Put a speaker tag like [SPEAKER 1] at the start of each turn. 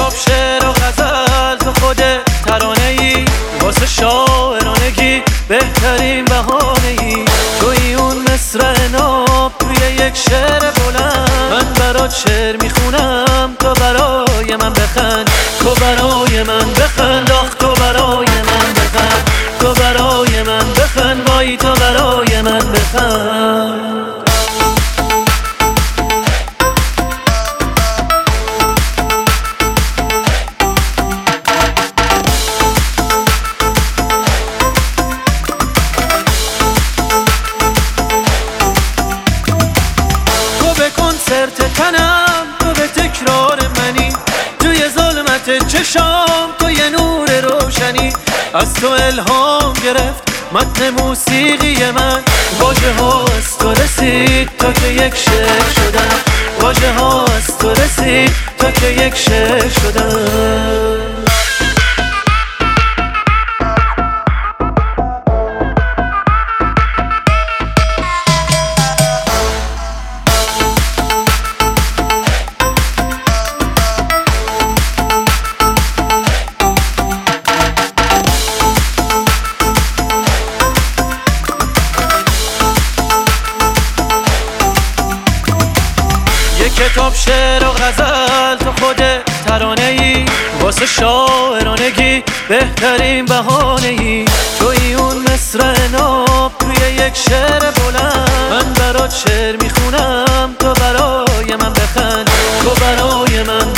[SPEAKER 1] کتاب شعر و غزل تو خود ترانه‌ای، واسه شاعرانگی بهترین بهانه‌ای. توی اون مصرع ناب توی یک شعر بلند، من برات شعر میخونم تو برای من بخند، تو برای من بخند، آخ تو برای من بخند، تو برای من بخند، وای تو برای من بخند. کنسرت تنم تو به تکرار منی، توی ظلمت چشام تو یه نور روشنی. از تو الهام گرفت متن موسیقی من، واژه ها از تو رسید تا که یک شعر شدم، واژه ها از تو رسید تا که یک شعر شدم. کتاب شعر و غزل تو خود ترانه‌ای، واسه شاعرانگی بهترین بهانه‌ای. توی اون مصرع ناب توی یک شعر بلند، من برات شعر میخونم تو برای من بخند، تو برای من